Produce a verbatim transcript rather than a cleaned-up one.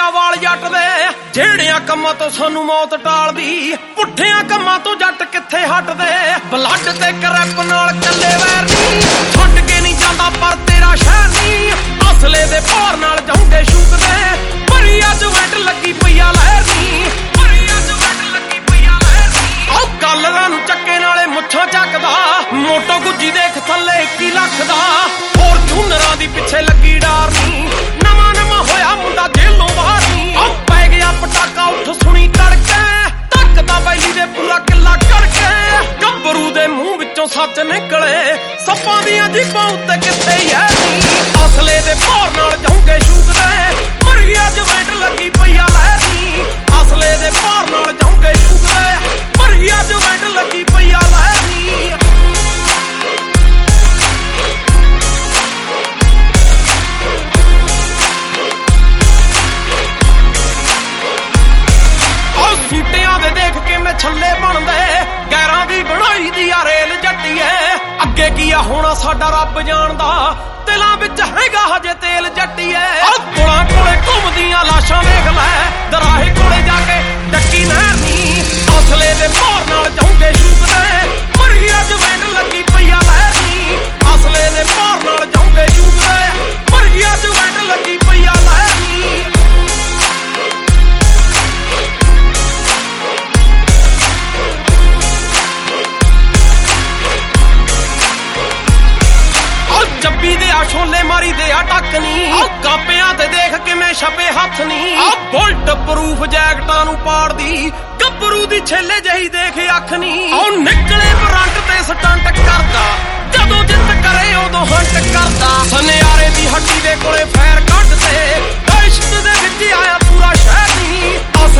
ਵਾਲ ਜੱਟ ਦੇ ਜਿਹੜਿਆਂ ਕੰਮਾਂ ਤੋਂ ਸਾਨੂੰ ਮੌਤ ਟਾਲਦੀ ਪੁੱਠਿਆਂ ਕੰਮਾਂ ਤੋਂ ਜੱਟ ਕਿੱਥੇ ਹਟਦੇ ਬਲੱਡ ਤੇ ਕਰੈਪ ਨਾਲ ਕੱਲੇ ਵੈਰ ਨਹੀਂ ਛੱਡ ਕੇ ਨਹੀਂ ਜਾਂਦਾ ਪਰ ਤੇਰਾ ਸ਼ਹਿਰ ਨਹੀਂ ਅਸਲੇ ਦੇ ਭਾਰ ਨਾਲ ਜਾਉਂਦੇ ਸ਼ੂਕਦੇ ਭਰੀ ਅੱਜ ਵੈਟ ਲੱਗੀ ਪਈਆ ਲਹਿਰ ਨਹੀਂ ਭਰੀ ਅੱਜ ਵੈਟ ਲੱਗੀ ਪਈਆ ਲਹਿਰ ਨਹੀਂ ਉਹ ਗੱਲਾਂ ਨੂੰ ਚੱਕੇ ਨਾਲੇ ਮੁੱਛਾਂ ਚੱਕਦਾ ਮੋਟੋ ਗੁੱਜੀ ਦੇਖ ਥੱਲੇ ਇੱਕੀ ਲੱਖ ਦਾ ਹੋਰ ਝੂਨਰਾਂ ਦੀ ਪਿੱਛੇ ਲੱਗੀ ਡਾਰ ਨਹੀਂ ਨਵਾਂ ਨਵਾਂ ਹੋਇਆ ਮੁੰਡਾ ਜੇਲੋਂ ਬਾਹਰ ਨਹੀਂ ਉਹ ਪੈ ਗਿਆ ਪਟਾਕਾ ਉੱਠ ਸੁਣੀ ਤੜਕੇ ਧੱਕਦਾ ਬੈਲੀ ਦੇ ਪੂਰਾ ਕਿੱਲਾ ਕਰਕੇ ਗੱਭਰੂ ਦੇ ਮੂੰਹ ਵਿੱਚੋਂ ਸੱਚ ਨਿਕਲੇ ਸੱਪਾਂ ਦੀਆਂ ਜੀਭਾਂ ਉੱਤੇ ਕਿੱਥੇ ਐ ਨਹੀਂ ਅਸਲੇ ਦੇ ਭਾਰ ਨਾਲ ਜਾਉਂਗੇ ਸ਼ੂਕਦੇ ਮਰੀ ਅੱਜ ਵੈਟ ਲੱਗੀ ਪਈਆ ਲਹਿਰ ਨਹੀਂ ਅਸਲੇ ਦੇ ਭਾਰ ਨਾਲ ਜਾਉਂਗੇ ਸ਼ੂਕਦੇ ਮਰੀ ਅੱਜ ਵੈਟ ਲੱਗੀ ਪਈਆ ਲਹਿਰ ਨਹੀਂ ਸੀਟਿਆਂ ਦੇ ਦੇਖ ਕੇ ਮੈਂ ਛੱਲੇ ਬਣਦੇ ਗੈਰਾਂ ਦੀ ਬਣਾਈ ਦੀ ਆ ਰੇਲ ਜੱਟੀਏ ਅੱਗੇ ਕੀ ਆ ਹੋਣਾ ਸਾਡਾ ਰੱਬ ਜਾਣਦਾ ਦਿਲਾਂ ਵਿੱਚ ਹੈਗਾ ਹਜੇ ਤੇਲ ਜੱਟੀਏ ਪੁਲਾਂ ਕੋਲੇ ਘੁੰਮਦੀਆਂ ਲਾਸ਼ਾਂ ਵੇਖ ਲੈ ਦਰਾਹੇ ਕੋਲੇ ਜਾ ਕੇ ਡੱਕੀ ਨਹਿਰ ਨੀ ਅਸਲੇ ਦੇ ਭਾਰ ਨਾਲ ਜਾਉਂਗੇ ਸ਼ੂਕਦੇ ਮਰੀ ਅੱਜ ਵੈਟ ਲੱਗੀ ਪਈਆ ਲਹਿਰ ਨੀ ਅਸਲੇ ਦੇ ਭਾਰ ਨਾਲ ਜਾਉਂਗੇ ਸ਼ੂਕਦੇ ਮਰੀ ਅੱਜ ਵੈਟ ਲੱਗੀ ਪਈਆ ਲਹਿਰ ਨੀ ਜੱਬੀ ਦੇ ਆ ਛੋਲੇ ਮਾਰੀ ਦੇ ਆ ਟੱਕ ਨੀ ਕਾਪਿਆਂ ਤੇ ਦੇਖ ਕਿਵੇਂ ਛਪੇ ਹੱਥ ਨੀ ਬੁਲਟ ਪ੍ਰੂਫ ਜੈਕਟਾਂ ਨੂੰ ਪਾੜਦੀ ਗੱਭਰੂ ਦੀ ਛੇਲੇ ਜਹੀ ਦੇਖ ਅੱਖ ਨੀ ਉਹ ਨਿਕਲੇ ਬਰੰਟ ਤੇ ਸਟੰਟ ਕਰਦਾ ਜਦੋਂ ਜਿੱਤ ਕਰੇ ਉਦੋਂ ਹੰਟ ਕਰਦਾ ਸਨਿਆਰੇ ਦੀ ਹੱਟੀ ਦੇ ਕੋਲੇ ਫੈਰ ਕੱਢ ਤੇ ਇਸ਼ਕ ਦੇ ਵਿੱਚ ਆਇਆ ਪੂਰਾ ਸ਼ਹਿਰ ਨੀ